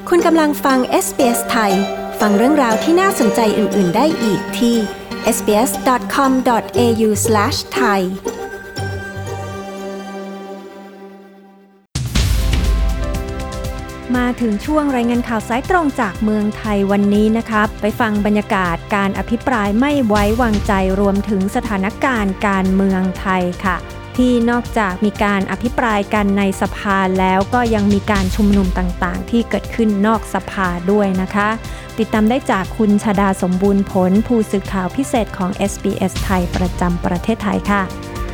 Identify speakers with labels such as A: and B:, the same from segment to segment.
A: คุณกำลังฟัง SBS ไทยฟังเรื่องราวที่น่าสนใจอื่นๆได้อีกที่ sbs.com.au/thaiมาถึงช่วงรายงานข่าวสายตรงจากเมืองไทยวันนี้นะคะไปฟังบรรยากาศการอภิปรายไม่ไว้วางใจรวมถึงสถานการณ์การเมืองไทยค่ะที่นอกจากมีการอภิปรายกันในสภาแล้วก็ยังมีการชุมนุมต่างๆที่เกิดขึ้นนอกสภาด้วยนะคะติดตามได้จากคุณชฎาสมบูรณ์ผลผู้สื่อข่าวพิเศษของ SBS ไทยประจำประเทศไทยค่ะ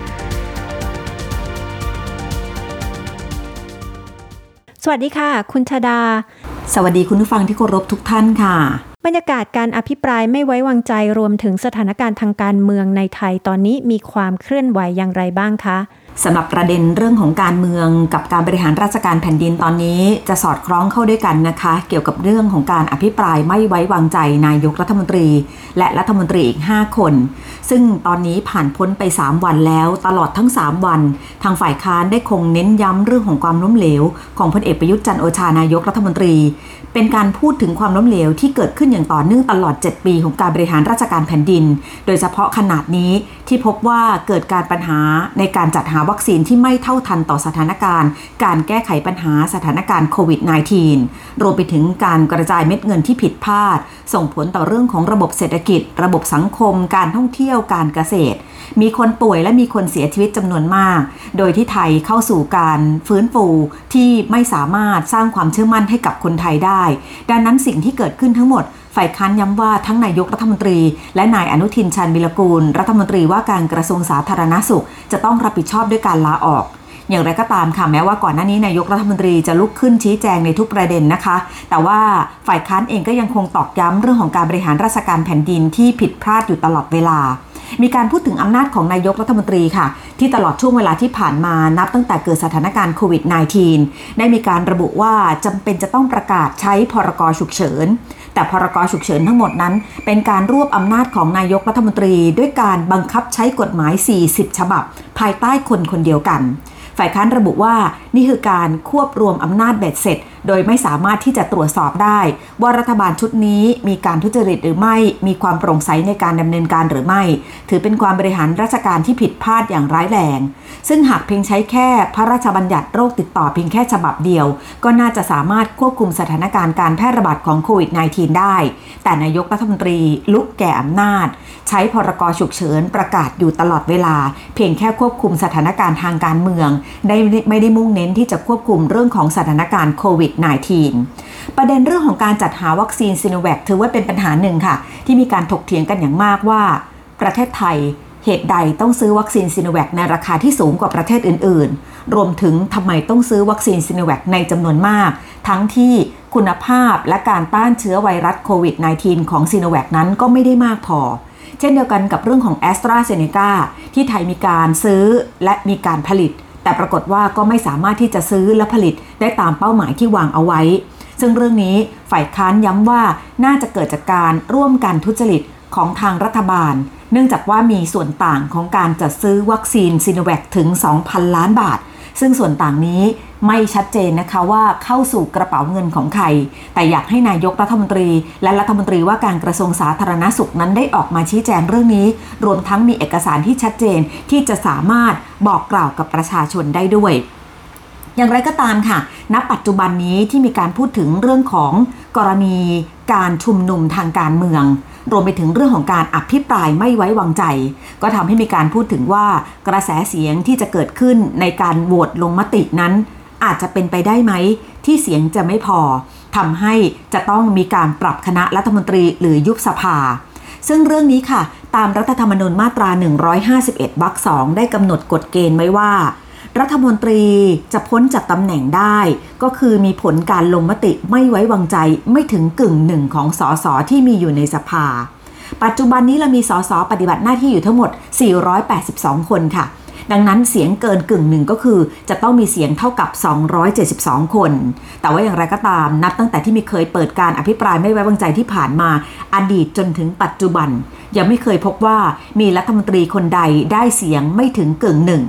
A: สวัสดีค่ะคุณชฎา
B: สวัสดีคุณผู้ฟังที่เคารพทุกท่านค่ะ
A: บรรยากาศการอภิปรายไม่ไว้วางใจรวมถึงสถานการณ์ทางการเมืองในไทยตอนนี้มีความเคลื่อนไหวอย่างไรบ้างคะ
B: สำหรับประเด็นเรื่องของการเมืองกับการบริหารราชการแผ่นดินตอนนี้จะสอดคล้องเข้าด้วยกันนะคะเกี่ยวกับเรื่องของการอภิปรายไม่ไว้วางใจนายกรัฐมนตรีและรัฐมนตรีอีก5คนซึ่งตอนนี้ผ่านพ้นไป3วันแล้วตลอดทั้ง3วันทางฝ่ายค้านได้คงเน้นย้ำเรื่องของความล้มเหลวของพลเอกประยุทธ์จันทร์โอชานายกรัฐมนตรีเป็นการพูดถึงความล้มเหลวที่เกิดขึ้นอย่างต่อเนื่องตลอด7ปีของการบริหารราชการแผ่นดินโดยเฉพาะขนาดนี้ที่พบว่าเกิดการปัญหาในการจัดหาวัคซีนที่ไม่เท่าทันต่อสถานการณ์การแก้ไขปัญหาสถานการณ์โควิด -19 รวมไปถึงการกระจายเม็ดเงินที่ผิดพลาดส่งผลต่อเรื่องของระบบเศรษฐกิจระบบสังคมการท่องเที่ยวการเกษตรมีคนป่วยและมีคนเสียชีวิตจำนวนมากโดยที่ไทยเข้าสู่การฟื้นฟูที่ไม่สามารถสร้างความเชื่อมั่นให้กับคนไทยได้ดังนั้นสิ่งที่เกิดขึ้นทั้งหมดฝ่ายค้านย้ำว่าทั้งนายกรัฐมนตรีและนายอนุทินชาญวิรกูลรัฐมนตรีว่าการกระทรวงสาธารณสุขจะต้องรับผิดชอบด้วยการลาออกอย่างไรก็ตามค่ะแม้ว่าก่อนหน้านี้นายกรัฐมนตรีจะลุกขึ้นชี้แจงในทุกประเด็นนะคะแต่ว่าฝ่ายค้านเองก็ยังคงตอกย้ำเรื่องของการบริหารราชการแผ่นดินที่ผิดพลาดอยู่ตลอดเวลามีการพูดถึงอำนาจของนายกรัฐมนตรีค่ะที่ตลอดช่วงเวลาที่ผ่านมานับตั้งแต่เกิดสถานการณ์โควิด -19 ได้มีการระบุว่าจำเป็นจะต้องประกาศใช้พรก.ฉุกเฉินแต่พรก.ฉุกเฉินทั้งหมดนั้นเป็นการรวบอำนาจของนายกรัฐมนตรีด้วยการบังคับใช้กฎหมาย40ฉบับภายใต้คนคนเดียวกันฝ่ายค้านระบุว่านี่คือการควบรวมอำนาจเบ็ดเสร็จโดยไม่สามารถที่จะตรวจสอบได้ว่ารัฐบาลชุดนี้มีการทุจริตหรือไม่มีความโปร่งใสในการดำเนินการหรือไม่ถือเป็นความบริหารราชการที่ผิดพลาดอย่างร้ายแรงซึ่งหากเพียงใช้แค่พระราชบัญญัติโรคติดต่อเพียงแค่ฉบับเดียวก็น่าจะสามารถควบคุมสถานการณ์การแพร่ระบาดของโควิด -19 ได้แต่นายกรัฐมนตรีลุกแก่อำนาจใช้พรก.ฉุกเฉินประกาศอยู่ตลอดเวลาเพียงแค่ควบคุมสถานการณ์ทางการเมืองไม่ได้มุ่งเน้นที่จะควบคุมเรื่องของสถานการณ์โควิด -19 ประเด็นเรื่องของการจัดหาวัคซีนซิโนแวคถือว่าเป็นปัญหาหนึ่งค่ะที่มีการถกเถียงกันอย่างมากว่าประเทศไทยเหตุใดต้องซื้อวัคซีนซิโนแวคในราคาที่สูงกว่าประเทศอื่นๆรวมถึงทำไมต้องซื้อวัคซีนซิโนแวคในจำนวนมากทั้งที่คุณภาพและการต้านเชื้อไวรัสโควิด -19 ของซิโนแวคนั้นก็ไม่ได้มากพอเช่นเดียวกันกับเรื่องของ AstraZeneca ที่ไทยมีการซื้อและมีการผลิตแต่ปรากฏว่าก็ไม่สามารถที่จะซื้อและผลิตได้ตามเป้าหมายที่วางเอาไว้ซึ่งเรื่องนี้ฝ่ายค้านย้ำว่าน่าจะเกิดจากการร่วมกันทุจริตของทางรัฐบาลเนื่องจากว่ามีส่วนต่างของการจัดซื้อวัคซีนซิโนแวคถึง 2,000 ล้านบาทซึ่งส่วนต่างนี้ไม่ชัดเจนนะคะว่าเข้าสู่กระเป๋าเงินของใครแต่อยากให้นายกรัฐมนตรีและรัฐมนตรีว่าการกระทรวงสาธารณสุขนั้นได้ออกมาชี้แจงเรื่องนี้รวมทั้งมีเอกสารที่ชัดเจนที่จะสามารถบอกกล่าวกับประชาชนได้ด้วยอย่างไรก็ตามค่ะณปัจจุบันนี้ที่มีการพูดถึงเรื่องของกรณีการชุมนุมทางการเมืองรวมไปถึงเรื่องของการอภิปรายไม่ไว้วางใจก็ทำให้มีการพูดถึงว่ากระแสเสียงที่จะเกิดขึ้นในการโหวตลงมตินั้นอาจจะเป็นไปได้ไหมที่เสียงจะไม่พอทำให้จะต้องมีการปรับคณะรัฐมนตรีหรือยุบสภาซึ่งเรื่องนี้ค่ะตามรัฐธรรมนูญมาตรา151วรรค 2ได้กำหนดกฎเกณฑ์ไว้ว่ารัฐมนตรีจะพ้นจากตำแหน่งได้ก็คือมีผลการลงมติไม่ไว้วางใจไม่ถึง1/2ของสสที่มีอยู่ในสภาปัจจุบันนี้เรามีสสปฏิบัติหน้าที่อยู่ทั้งหมด482คนค่ะดังนั้นเสียงเกิน1/2ก็คือจะต้องมีเสียงเท่ากับ272คนแต่ว่าอย่างไรก็ตามนับตั้งแต่ที่มีเคยเปิดการอภิปรายไม่ไว้วางใจที่ผ่านมาอดีตจนถึงปัจจุบันยังไม่เคยพบว่ามีรัฐมนตรีคนใดได้เสียงไม่ถึง1/2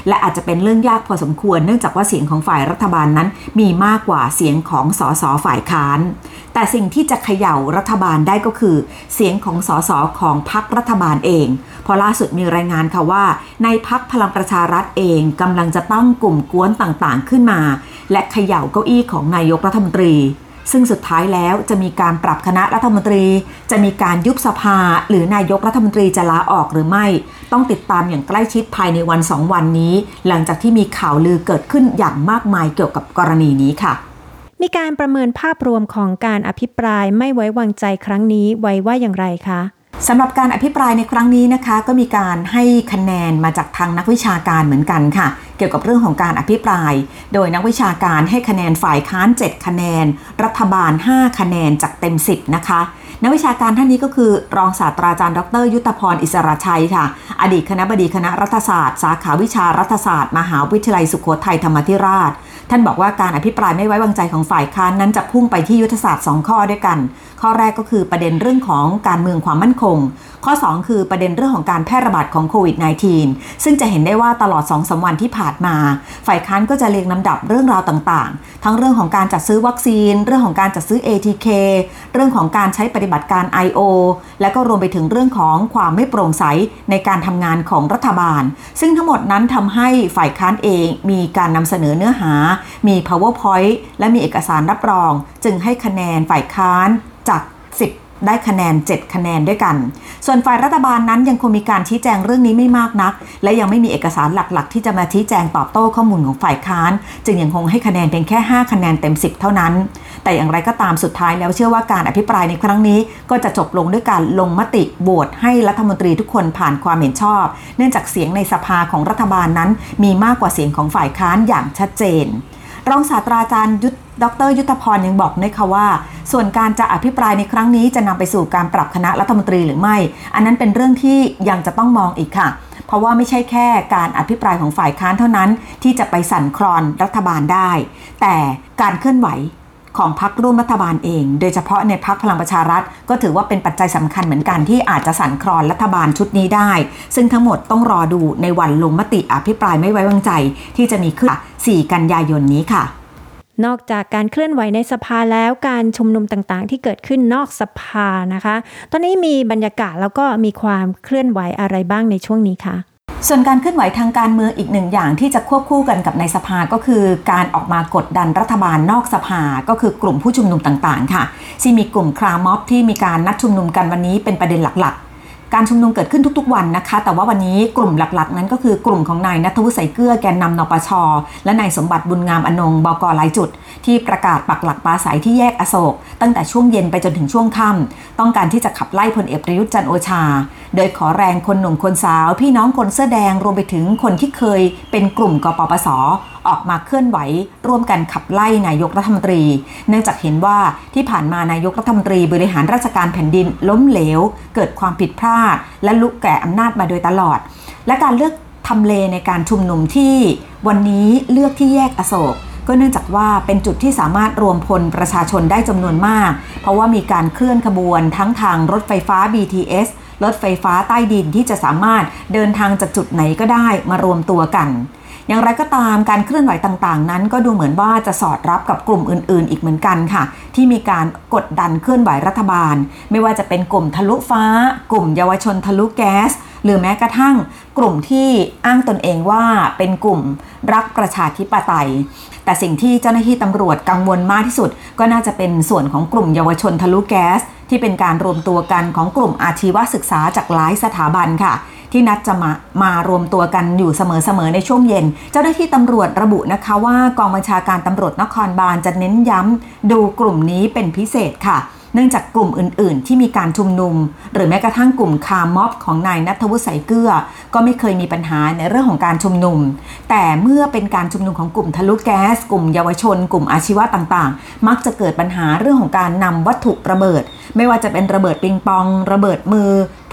B: และอาจจะเป็นเรื่องยากพอสมควรเนื่องจากว่าเสียงของฝ่ายรัฐบาลนั้นมีมากกว่าเสียงของสสฝ่ายค้านแต่สิ่งที่จะเขย่ารัฐบาลได้ก็คือเสียงของสสของพรรครัฐบาลเองพอล่าสุดมีรายงานค่ะว่าในพรรคพลังประชารัฐเองกำลังจะตั้งกลุ่มกวนต่างๆขึ้นมาและเขย่าเก้าอี้ของนายกรัฐมนตรีซึ่งสุดท้ายแล้วจะมีการปรับคณะรัฐมนตรีจะมีการยุบสภาหรือนายกรัฐมนตรีจะลาออกหรือไม่ต้องติดตามอย่างใกล้ชิดภายในวัน2 วันนี้หลังจากที่มีข่าวลือเกิดขึ้นอย่างมากมายเกี่ยวกับกรณีนี้ค่ะ
A: มีการประเมินภาพรวมของการอภิปรายไม่ไว้วางใจครั้งนี้ไว้ว่าอย่างไรคะ
B: สำหรับการอภิปรายในครั้งนี้นะคะก็มีการให้คะแนนมาจากทางนักวิชาการเหมือนกันค่ะเกี่ยวกับเรื่องของการอภิปรายโดยนักวิชาการให้คะแนนฝ่ายค้าน7คะแนนรัฐบาล5คะแนนจากเต็ม10นะคะนักวิชาการท่านนี้ก็คือรองศาสตราจารย์ดร.ยุทธพรอิสระชัยค่ะอดีตคณบดีคณะรัฐศาสตร์สาขาวิชารัฐศาสตร์มหาวิทยาลัยสุโขทัยธรรมาธิราชท่านบอกว่าการอภิปรายไม่ไว้วางใจของฝ่ายค้านนั้นจะพุ่งไปที่ยุทธศาสตร์2ข้อด้วยกันข้อแรกก็คือประเด็นเรื่องของการเมืองความมั่นคงข้อ2คือประเด็นเรื่องของการแพร่ระบาดของโควิด -19 ซึ่งจะเห็นได้ว่าตลอด 2-3 วันที่ผ่านมาฝ่ายค้านก็จะเรียงลำดับเรื่องราวต่างๆทั้งเรื่องของการจัดซื้อวัคซีนเรื่องของการจัดซื้อ ATK เรื่องของการใช้ปฏิบัติการ IO และก็รวมไปถึงเรื่องของความไม่โปร่งใสในการทำงานของรัฐบาลซึ่งทั้งหมดนั้นทำให้ฝ่ายค้านเองมีการนำเสนอเนื้อหามี PowerPoint และมีเอกสารรับรองจึงให้คะแนนฝ่ายค้านจาก10ได้คะแนน7คะแนนด้วยกันส่วนฝ่ายรัฐบาลนั้นยังคงมีการชี้แจงเรื่องนี้ไม่มากนักและยังไม่มีเอกสารหลักๆที่จะมาชี้แจงตอบโต้ข้อมูลของฝ่ายค้านจึงยังคงให้คะแนนเพียงแค่5คะแนนเต็ม10เท่านั้นแต่อย่างไรก็ตามสุดท้ายแล้วเชื่อว่าการอภิปรายในครั้งนี้ก็จะจบลงด้วยการลงมติโหวตให้รัฐมนตรีทุกคนผ่านความเห็นชอบเนื่องจากเสียงในสภาของรัฐบาลนั้นมีมากกว่าเสียงของฝ่ายค้านอย่างชัดเจนรองศาสตราจารย์ดร.ยุทธพรยังบอกด้วยค่ะว่าส่วนการจะอภิปรายในครั้งนี้จะนำไปสู่การปรับคณะรัฐมนตรีหรือไม่อันนั้นเป็นเรื่องที่ยังจะต้องมองอีกค่ะเพราะว่าไม่ใช่แค่การอภิปรายของฝ่ายค้านเท่านั้นที่จะไปสั่นคลอนรัฐบาลได้แต่การเคลื่อนไหวของพรรคร่วมรัฐบาลเองโดยเฉพาะในพรรคพลังประชารัฐก็ถือว่าเป็นปัจจัยสำคัญเหมือนกันที่อาจจะสั่นคลอนรัฐบาลชุดนี้ได้ซึ่งทั้งหมดต้องรอดูในวันลงมติอภิปรายไม่ไว้วางใจที่จะมีขึ้น4 กันยายนนี้ค่ะ
A: นอกจากการเคลื่อนไหวในสภาแล้วการชุมนุมต่างๆที่เกิดขึ้นนอกสภานะคะตอนนี้มีบรรยากาศแล้วก็มีความเคลื่อนไหวอะไรบ้างในช่วงนี้คะ
B: ส่วนการเคลื่อนไหวทางการเมืองอีกหนึ่งอย่างที่จะควบคู่กันกับในสภาก็คือการออกมากดดันรัฐบาลนอกสภาก็คือกลุ่มผู้ชุมนุมต่างๆค่ะที่มีกลุ่มคลาม็อบที่มีการนัดชุมนุมกันวันนี้เป็นประเด็นหลักๆการชุมนุมเกิดขึ้นทุกๆวันนะคะแต่ว่าวันนี้กลุ่มหลักๆนั้นก็คือกลุ่มของนายณัฐวุฒิ สายเกลือแกนนำนปช.และนายสมบัติบุญงามอนงค์บก.หลายจุดที่ประกาศปักหลักปราศัยที่แยกอโศกตั้งแต่ช่วงเย็นไปจนถึงช่วงค่ำต้องการที่จะขับไล่พลเอกประยุทธ์จันทร์โอชาโดยขอแรงคนหนุ่มคนสาวพี่น้องคนเสื้อแดงรวมไปถึงคนที่เคยเป็นกลุ่มกปปส.ออกมาเคลื่อนไหวร่วมกันขับไล่นายกรัฐมนตรีเนื่องจากเห็นว่าที่ผ่านมานายกรัฐมนตรีบริหารราชการแผ่นดินล้มเหลวเกิดความผิดพลาดและลุกแก่อำนาจมาโดยตลอดและการเลือกทำเลในการชุมนุมที่วันนี้เลือกที่แยกอโศกก็เนื่องจากว่าเป็นจุดที่สามารถรวมพลประชาชนได้จำนวนมากเพราะว่ามีการเคลื่อนขบวนทั้งทางรถไฟฟ้า BTS รถไฟฟ้าใต้ดินที่จะสามารถเดินทางจากจุดไหนก็ได้มารวมตัวกันอย่างไรก็ตามการเคลื่อนไหวต่างๆนั้นก็ดูเหมือนว่าจะสอดรับกับกลุ่มอื่นๆอีกเหมือนกันค่ะที่มีการกดดันเคลื่อนไหวรัฐบาลไม่ว่าจะเป็นกลุ่มทะลุฟ้ากลุ่มเยาวชนทะลุแก๊สหรือแม้กระทั่งกลุ่มที่อ้างตนเองว่าเป็นกลุ่มรักประชาธิปไตยแต่สิ่งที่เจ้าหน้าที่ตำรวจกังวลมากที่สุดก็น่าจะเป็นส่วนของกลุ่มเยาวชนทะลุแก๊สที่เป็นการรวมตัวกันของกลุ่มอาชีวศึกษาจากหลายสถาบันค่ะที่นัดจะมารวมตัวกันอยู่เสมอๆในช่วงเย็นเจ้าหน้าที่ตำรวจระบุนะคะว่ากองบัญชาการตำรวจนครบาลจะเน้นย้ำดูกลุ่มนี้เป็นพิเศษค่ะเนื่องจากกลุ่มอื่นๆที่มีการชุมนุมหรือแม้กระทั่งกลุ่มคาร์ม็อบของนายณัฐวุฒิ สายเกลือก็ไม่เคยมีปัญหาในเรื่องของการชุมนุมแต่เมื่อเป็นการชุมนุมของกลุ่มทะลุแก๊สกลุ่มเยาวชนกลุ่มอาชีวะต่างๆมักจะเกิดปัญหาเรื่องของการนำวัตถุระเบิดไม่ว่าจะเป็นระเบิดปิงปองระเบิดมือพ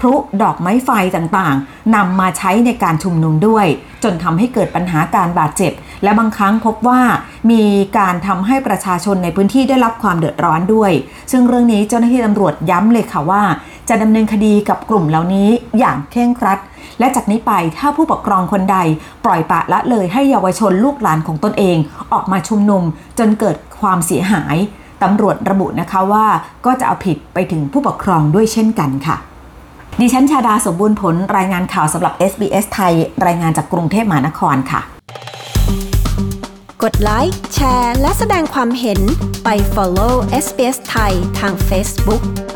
B: ลุดอกไม้ไฟต่างๆนำมาใช้ในการชุมนุมด้วยจนทำให้เกิดปัญหาการบาดเจ็บและบางครั้งพบว่ามีการทำให้ประชาชนในพื้นที่ได้รับความเดือดร้อนด้วยซึ่งเรื่องนี้เจ้าหน้าที่ตำรวจย้ำเลยค่ะว่าจะดำเนินคดีกับกลุ่มเหล่านี้อย่างเคร่งครัดและจากนี้ไปถ้าผู้ปกครองคนใดปล่อยปละละเลยให้เยาวชนลูกหลานของตนเองออกมาชุมนุมจนเกิดความเสียหายตำรวจระบุนะคะว่าก็จะเอาผิดไปถึงผู้ปกครองด้วยเช่นกันค่ะดิฉันชาดาสมบูรณ์ผลรายงานข่าวสำหรับ SBS ไทยรายงานจากกรุงเทพมหานครค่ะ
A: กดไลค์แชร์และแสดงความเห็นไป follow SBS ไทยทาง Facebook